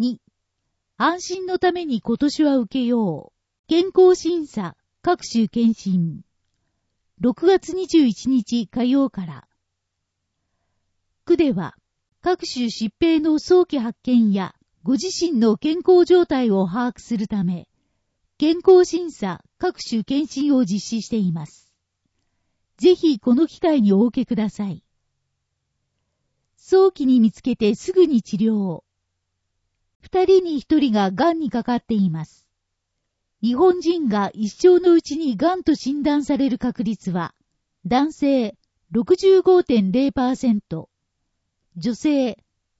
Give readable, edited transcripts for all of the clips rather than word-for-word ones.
2、安心のために今年は受けよう。健康審査、各種検診。6月21日火曜から。区では、各種疾病の早期発見や、ご自身の健康状態を把握するため、健康審査、各種検診を実施しています。ぜひこの機会にお受けください。早期に見つけてすぐに治療。2人に1人が癌にかかっています。日本人が一生のうちに癌と診断される確率は、男性 65.0%、女性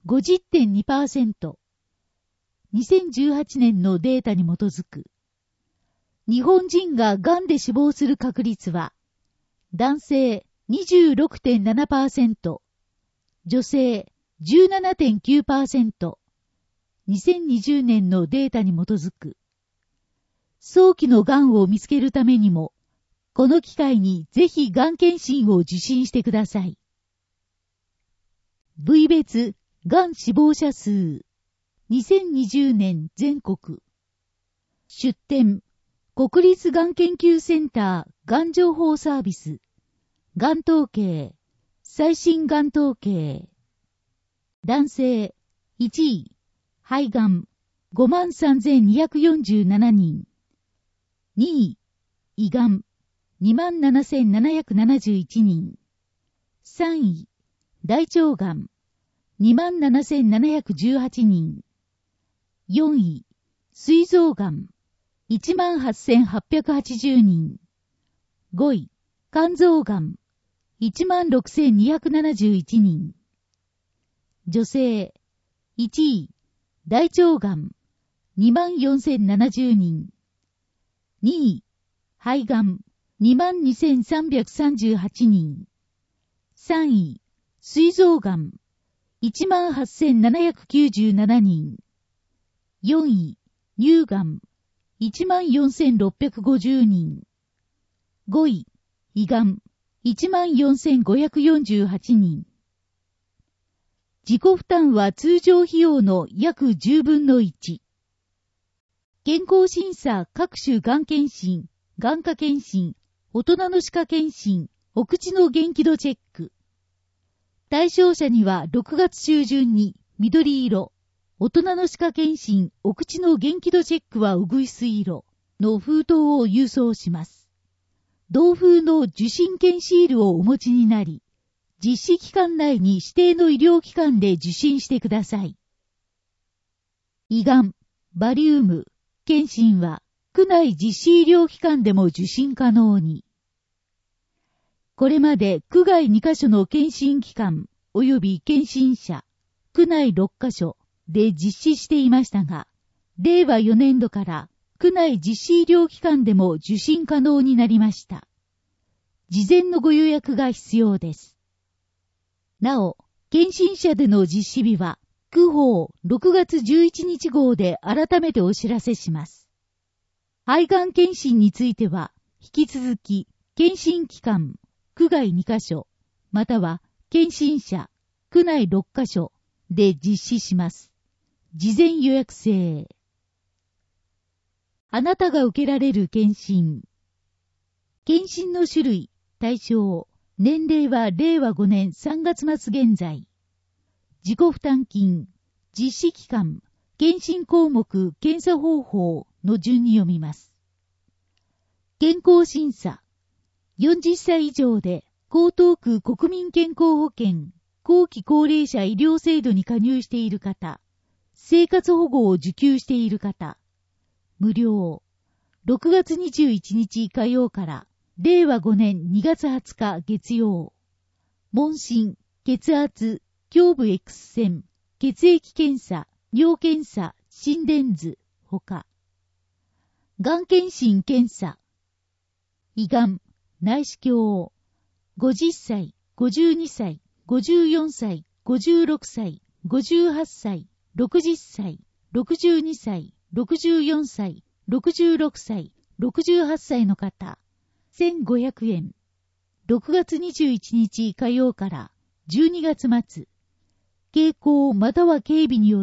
50.2%。2018年のデータに基づく。日本人が癌で死亡する確率は、男性 26.7%、女性 17.9%。2020年のデータに基づく。早期の癌を見つけるためにも、この機会にぜひ癌検診を受診してください。部位別癌死亡者数。2020年全国。出展、国立がん研究センターがん情報サービス。がん統計、最新がん統計。男性、1位、肺がん、53,247人。2位、胃がん、27,771人。3位、大腸がん、27,718人。4位、膵臓がん、18,880人。5位、肝臓がん、16,271人。女性、1位、大腸がん、24,070人。2位、肺がん、22,338人。3位、膵臓がん、18,797人。4位、乳がん、14,650人。5位、胃がん、14,548人。自己負担は通常費用の約10分の1。健康審査各種がん検診、眼科検診、大人の歯科検診、お口の元気度チェック。対象者には6月中旬に緑色、大人の歯科検診、お口の元気度チェックはうぐいす色の封筒を郵送します。同封の受診券シールをお持ちになり、実施期間内に指定の医療機関で受診してください。胃がん、バリウム、検診は、区内実施医療機関でも受診可能に。これまで区外2カ所の検診機関及び検診者、区内6カ所で実施していましたが、令和4年度から区内実施医療機関でも受診可能になりました。事前のご予約が必要です。なお、検診者での実施日は、区法6月11日号で改めてお知らせします。肺がん検診については、引き続き、検診機関、区外2カ所、または、検診者、区内6カ所で実施します。事前予約制。あなたが受けられる検診。検診の種類、対象、年齢は令和5年3月末現在。自己負担金、実施期間、検診項目、検査方法の順に読みます。健康審査。40歳以上で、江東区国民健康保険、後期高齢者医療制度に加入している方、生活保護を受給している方、無料。6月21日火曜から、令和5年2月20日月曜。問診、血圧、胸部 X 線、血液検査、尿検査、心電図、ほか。がん検診検査。胃がん、内視鏡。50歳、52歳、54歳、56歳、58歳、60歳、62歳、64歳、66歳、68歳の方。1500円。6月21日火曜から12月末。経口または警備による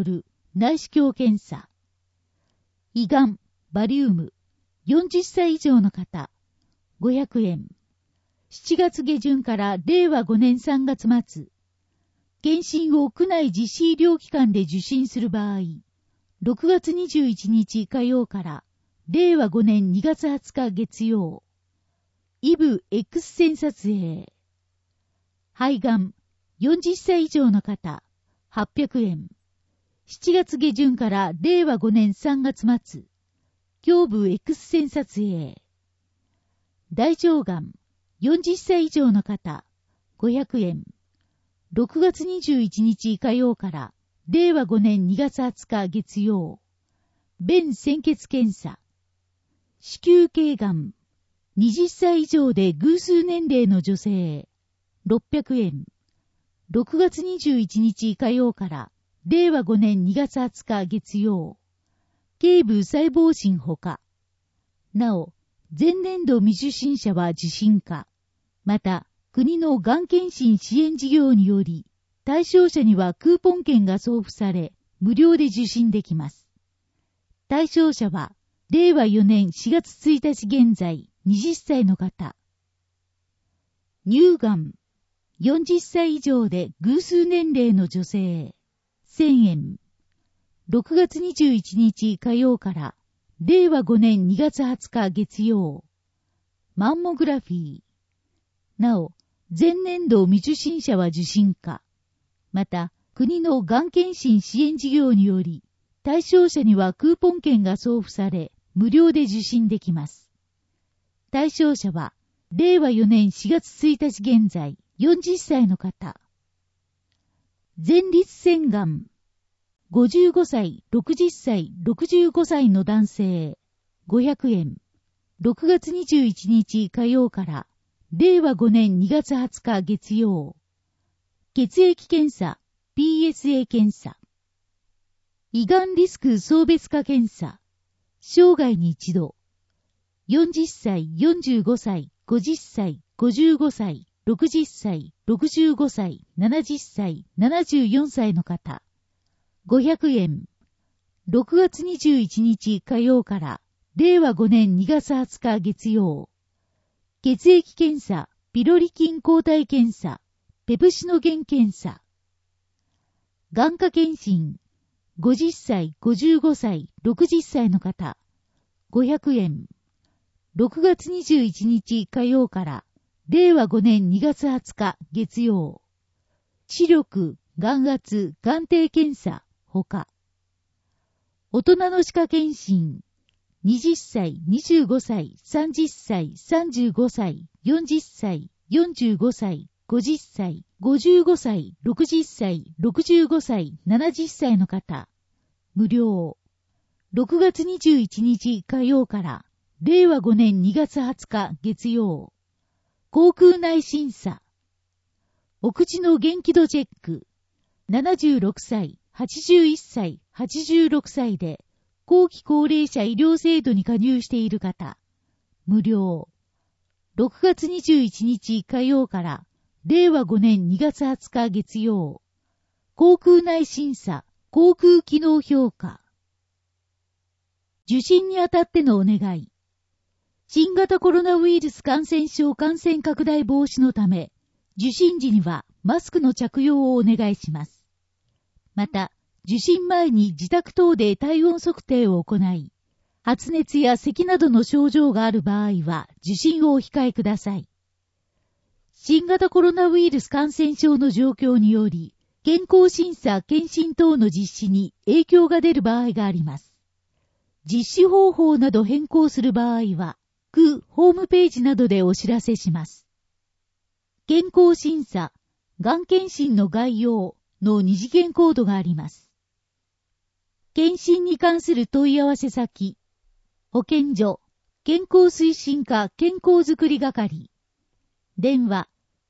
内視鏡検査。胃がん、バリウム、40歳以上の方、500円。7月下旬から令和5年3月末。検診を区内実施医療機関で受診する場合、6月21日火曜から令和5年2月20日月曜。イブ X 線撮影。肺がん、40歳以上の方、800円。7月下旬から令和5年3月末。胸部 X 線撮影。大腸がん、40歳以上の方、500円。6月21日火曜から令和5年2月20日月曜。便潜血検査。子宮頸がん、20歳以上で偶数年齢の女性、600円。6月21日火曜から令和5年2月20日月曜。頸部細胞診ほか。なお、前年度未受診者は受診可。また、国のがん検診支援事業により、対象者にはクーポン券が送付され、無料で受診できます。対象者は、令和4年4月1日現在、20歳の方。乳がん、40歳以上で偶数年齢の女性、1000円。6月21日火曜から、令和5年2月20日月曜。マンモグラフィー。なお、前年度未受診者は受診可。また、国のがん検診支援事業により、対象者にはクーポン券が送付され、無料で受診できます。対象者は、令和4年4月1日現在、40歳の方。前立腺がん。55歳、60歳、65歳の男性。500円。6月21日火曜から、令和5年2月20日月曜。血液検査、PSA 検査。胃がんリスク層別化検査。生涯に一度。40歳、45歳、50歳、55歳、60歳、65歳、70歳、74歳の方。500円。6月21日火曜から、令和5年2月20日月曜。血液検査、ピロリ菌抗体検査、ペプシノゲン検査。眼科検診、50歳、55歳、60歳の方、500円。6月21日火曜から、令和5年2月20日月曜。視力、眼圧、眼底検査、ほか。大人の歯科検診、20歳、25歳、30歳、35歳、40歳、45歳、50歳、55歳、60歳、65歳、70歳の方、無料。6月21日火曜から、令和5年2月20日月曜。口腔内審査。お口の元気度チェック。76歳、81歳、86歳で、後期高齢者医療制度に加入している方、無料。6月21日火曜から、令和5年2月20日月曜。口腔内審査、口腔機能評価。受診にあたってのお願い。新型コロナウイルス感染症感染拡大防止のため、受診時にはマスクの着用をお願いします。また、受診前に自宅等で体温測定を行い、発熱や咳などの症状がある場合は受診をお控えください。新型コロナウイルス感染症の状況により、健康審査・検診等の実施に影響が出る場合があります。実施方法など変更する場合は、区ホームページなどでお知らせします。健康審査、がん検診の概要の二次元コードがあります。検診に関する問い合わせ先、保健所、健康推進課健康づくり係、電話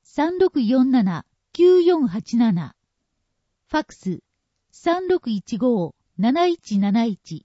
3647-9487、ファクス 3615-7171。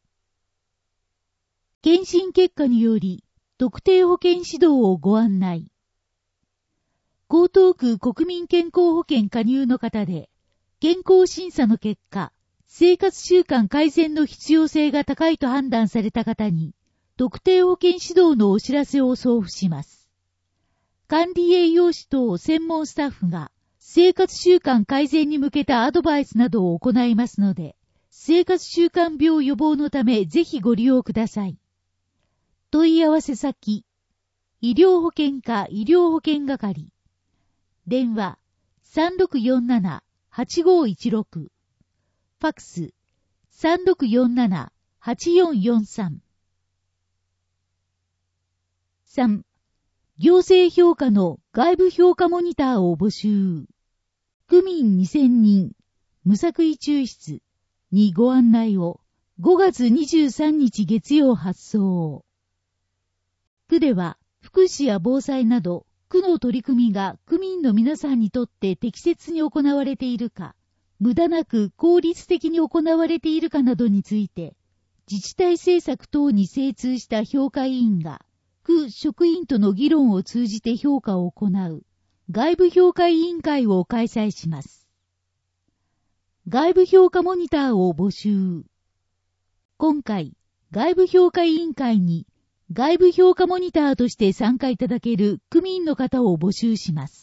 検診結果により、特定保険指導をご案内。江東区国民健康保険加入の方で、健康審査の結果、 生活習慣改善の必要性が高いと判断された方に、特定保健指導のお知らせを送付します。管理栄養士等専門スタッフが、生活習慣改善に向けたアドバイスなどを行いますので、生活習慣病予防のためぜひご利用ください。問い合わせ先、医療保険課医療保険係。電話、3647-8516。ファックス、3647-8443。3. 行政評価の外部評価モニターを募集。区民2000人、無作為抽出にご案内を5月23日月曜発送。区では福祉や防災など区の取り組みが区民の皆さんにとって適切に行われているか、無駄なく効率的に行われているかなどについて、自治体政策等に精通した評価委員が区職員との議論を通じて評価を行う外部評価委員会を開催します。外部評価モニターを募集。今回、外部評価委員会に外部評価モニターとして参加いただける区民の方を募集します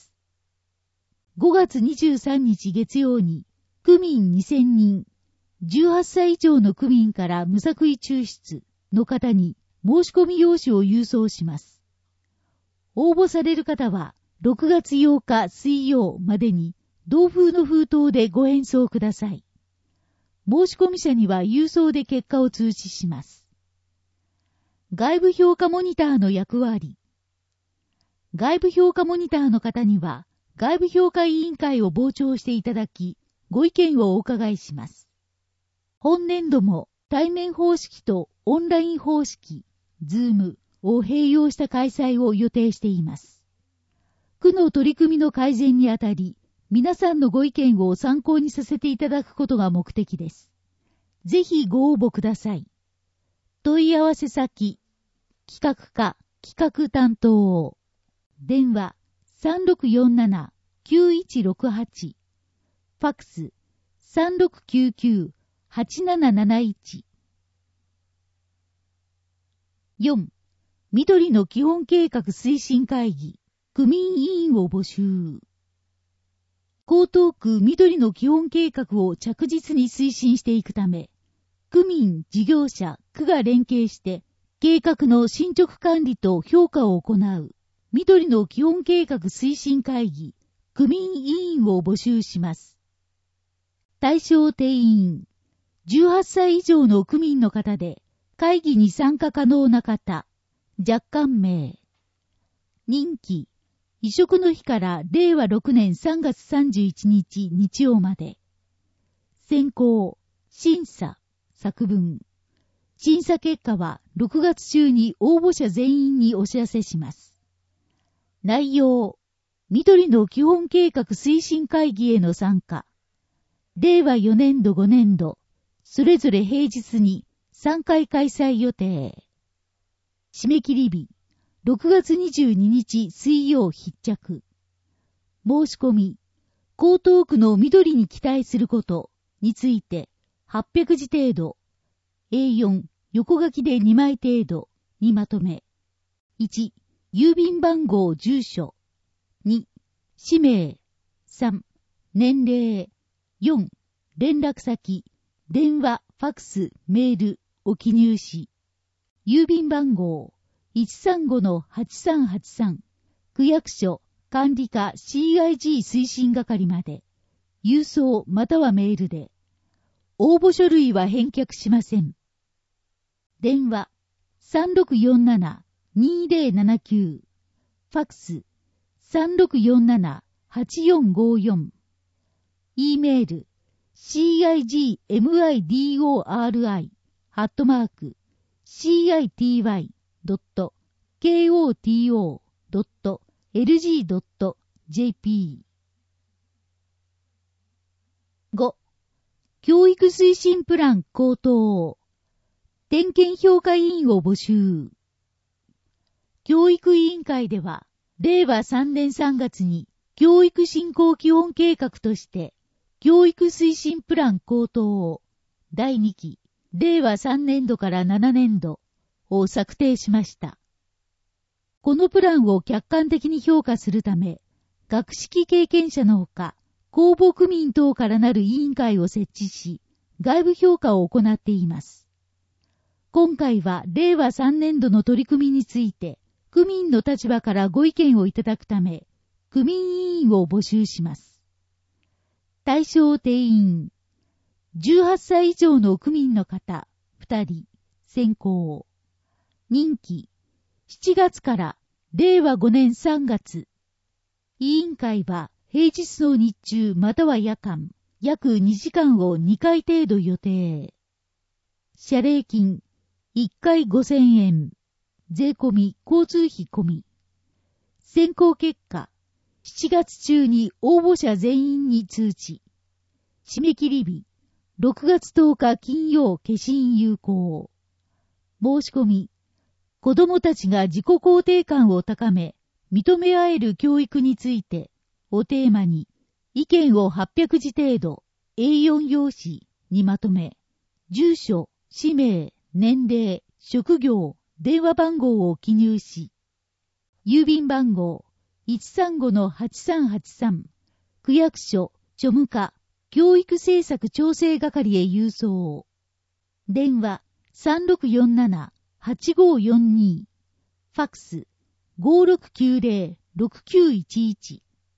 。5月23日月曜に区民2000人、18歳以上の区民から無作為抽出の方に申し込み用紙を郵送します。応募される方は6月8日水曜までに同封の封筒でご返送ください。申し込み者には郵送で結果を通知します。外部評価モニターの役割。外部評価モニターの方には外部評価委員会を傍聴していただき、ご意見をお伺いします。本年度も対面方式とオンライン方式、Zoom を併用した開催を予定しています。区の取り組みの改善にあたり、皆さんのご意見を参考にさせていただくことが目的です。ぜひご応募ください。問い合わせ先、企画課、企画担当。電話、3647-9168。ファックス、3699-8771。4. 緑の基本計画推進会議、区民委員を募集。江東区緑の基本計画を着実に推進していくため、区民、事業者、区が連携して、計画の進捗管理と評価を行う、緑の基本計画推進会議、区民委員を募集します。対象定員、18歳以上の区民の方で、会議に参加可能な方、若干名。任期、移植の日から令和6年3月31日日曜まで。選考、審査、作文。審査結果は6月中に応募者全員にお知らせします。内容、緑の基本計画推進会議への参加。令和4年度5年度、それぞれ平日に3回開催予定。締め切り日、6月22日水曜必着。申し込み、江東区の緑に期待することについて800字程度、A4 横書きで2枚程度にまとめ。1、郵便番号住所。2、氏名。3、年齢。4、連絡先、電話、ファックス、メールを記入し、郵便番号 135-8383 区役所管理課 CIG 推進係まで、郵送またはメールで、応募書類は返却しません。電話 3647-2079 ファックス 3647-8454 E メール cigmid.city.koto.lg.jp 5. 教育推進プラン高等点検評価委員を募集。教育委員会では、令和3年3月に教育振興基本計画として、教育推進プラン高等第2期、令和3年度から7年度を策定しました。このプランを客観的に評価するため、学識経験者のほか、公募区民等からなる委員会を設置し、外部評価を行っています。今回は令和3年度の取り組みについて、区民の立場からご意見をいただくため、区民委員を募集します。対象定員、18歳以上の区民の方、2人、選考。任期、7月から令和5年3月。委員会は平日の日中または夜間、約2時間を2回程度予定。謝礼金、1回5000円。税込み、交通費込み。選考結果、7月中に応募者全員に通知。締め切り日、6月10日金曜消印有効。申し込み、子どもたちが自己肯定感を高め、認め合える教育について、をテーマに、意見を800字程度、A4 用紙にまとめ、住所、氏名、年齢、職業、電話番号を記入し、郵便番号 135-8383 区役所、庶務課、教育政策調整係へ郵送。電話 3647-8542 ファックス 5690-6911。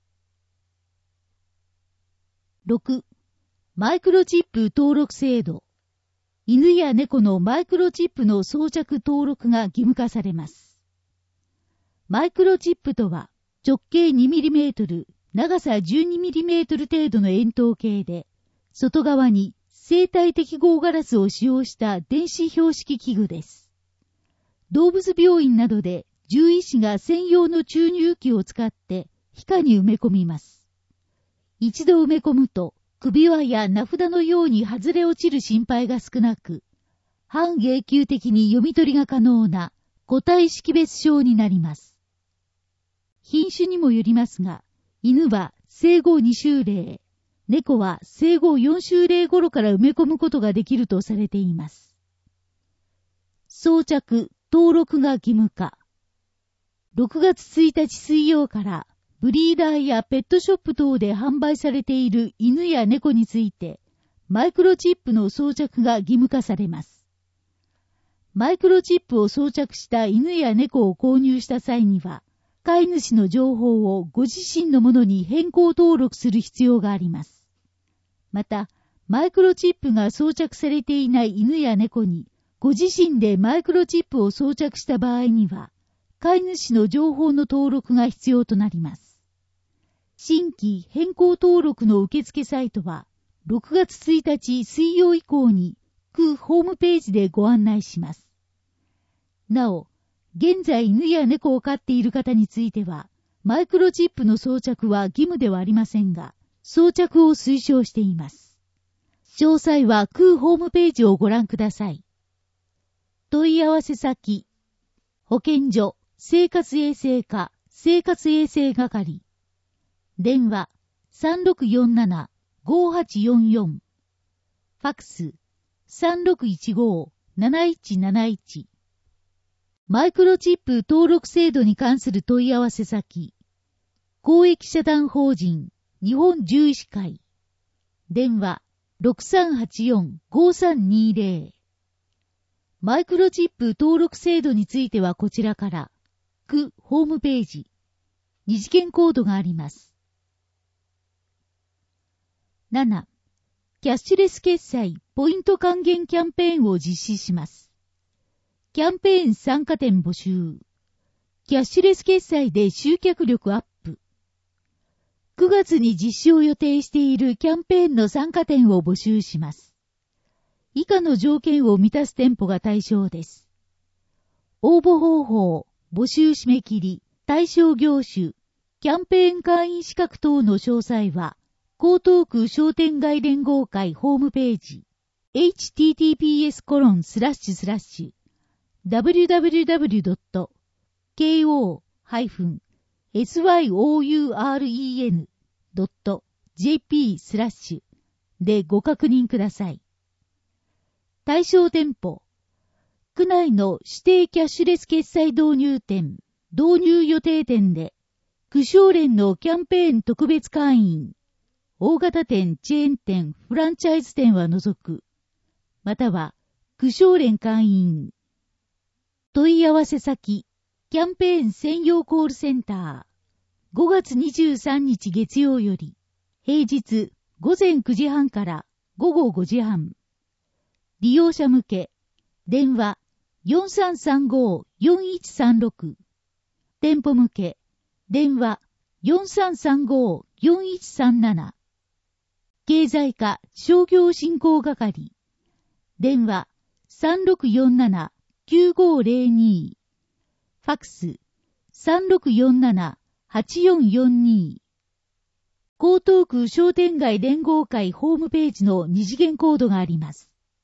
6. マイクロチップ登録制度。犬や猫のマイクロチップの装着登録が義務化されます。マイクロチップとは、直径 2mm、長さ 12mm 程度の円筒形で、外側に生体適合ガラスを使用した電子標識器具です。動物病院などで獣医師が専用の注入器を使って皮下に埋め込みます。一度埋め込むと、首輪や名札のように外れ落ちる心配が少なく、半永久的に読み取りが可能な個体識別証になります。品種にもよりますが、犬は生後2週例、猫は生後4週例頃から埋め込むことができるとされています。装着、登録が義務化。6月1日水曜から、ブリーダーやペットショップ等で販売されている犬や猫について、マイクロチップの装着が義務化されます。マイクロチップを装着した犬や猫を購入した際には、飼い主の情報をご自身のものに変更登録する必要があります。また、マイクロチップが装着されていない犬や猫に、ご自身でマイクロチップを装着した場合には、飼い主の情報の登録が必要となります。新規変更登録の受付サイトは、6月1日水曜以降に、区ホームページでご案内します。なお、現在犬や猫を飼っている方については、マイクロチップの装着は義務ではありませんが、装着を推奨しています。詳細は区ホームページをご覧ください。問い合わせ先、保健所、生活衛生課、生活衛生係。電話 3647-5844 ファックス 3615-7171。 マイクロチップ登録制度に関する問い合わせ先、公益社団法人日本獣医師会。電話 6384-5320。 マイクロチップ登録制度についてはこちらから区ホームページ、二次元コードがあります。7. キャッシュレス決済ポイント還元キャンペーンを実施します。キャンペーン参加店募集。キャッシュレス決済で集客力アップ。9月に実施を予定しているキャンペーンの参加店を募集します。以下の条件を満たす店舗が対象です。応募方法、募集締め切り、対象業種、キャンペーン会員資格等の詳細は、江東区商店街連合会ホームページ https://www.ko-syouen.jp/ でご確認ください。 対象店舗。区内の指定キャッシュレス決済導入店、導入予定店で、区商連のキャンペーン特別会員、大型店、チェーン店、フランチャイズ店は除く、または、区商連会員。問い合わせ先、キャンペーン専用コールセンター。5月23日月曜より、平日午前9時半から午後5時半。利用者向け、電話 4335-4136。店舗向け、電話 4335-4137。経済課商業振興係。電話 3647-9502。ファクス 3647-8442。江東区商店街連合会ホームページの二次元コードがあります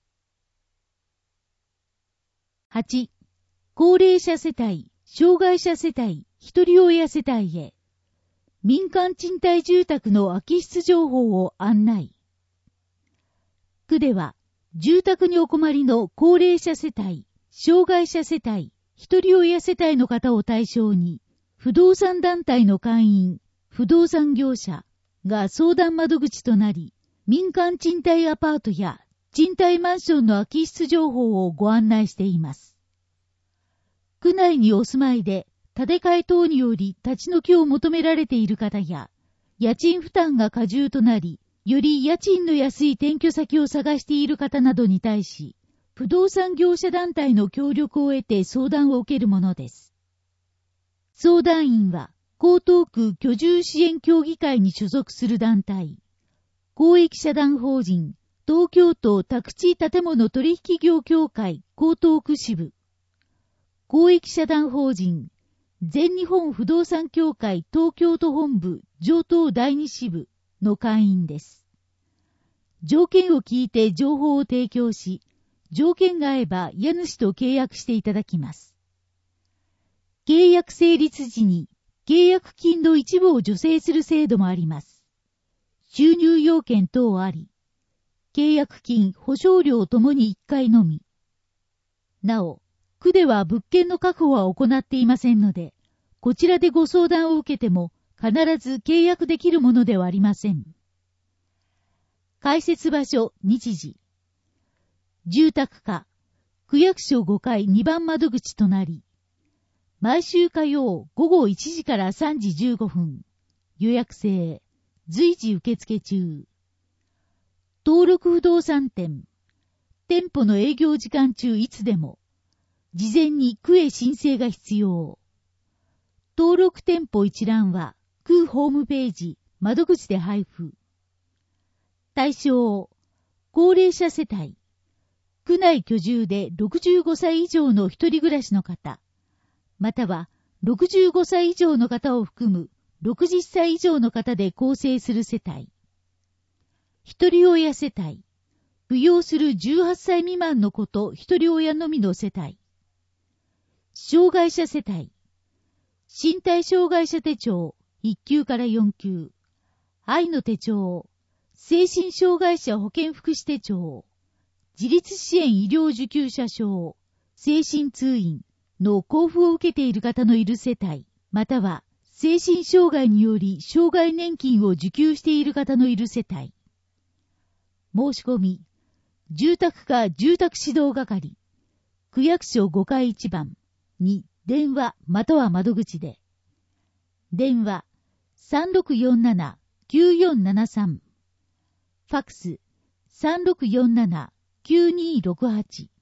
。8. 高齢者世帯、障害者世帯、一人親世帯へ。民間賃貸住宅の空き室情報を案内。区では、住宅にお困りの高齢者世帯、障害者世帯、一人親世帯の方を対象に、不動産団体の会員、不動産業者が相談窓口となり、民間賃貸アパートや賃貸マンションの空き室情報をご案内しています。区内にお住まいで、建て替え等により立ち退きを求められている方や、家賃負担が過重となり、より家賃の安い転居先を探している方などに対し、不動産業者団体の協力を得て相談を受けるものです。相談員は、江東区居住支援協議会に所属する団体、公益社団法人、東京都宅地建物取引業協会江東区支部、公益社団法人、全日本不動産協会東京都本部城東第二支部の会員です。条件を聞いて情報を提供し、条件が合えば家主と契約していただきます。契約成立時に契約金の一部を助成する制度もあります。収入要件等あり、契約金、保証料ともに1回のみ。なお、区では物件の確保は行っていませんので、こちらでご相談を受けても必ず契約できるものではありません。開設場所、日時。住宅課、区役所5階2番窓口となり、毎週火曜午後1時から3時15分、予約制、随時受付中。登録不動産店、店舗の営業時間中いつでも、事前に区へ申請が必要。登録店舗一覧は、区ホームページ、窓口で配布。対象、高齢者世帯、区内居住で65歳以上の一人暮らしの方、または65歳以上の方を含む60歳以上の方で構成する世帯。一人親世帯、扶養する18歳未満の子と一人親のみの世帯。障害者世帯、身体障害者手帳1級から4級、愛の手帳、精神障害者保健福祉手帳、自立支援医療受給者証、精神通院の交付を受けている方のいる世帯、または精神障害により障害年金を受給している方のいる世帯。申し込み、住宅課住宅指導係、区役所5階1番に電話または窓口で。電話 3647-9473。ファクス 3647-9268。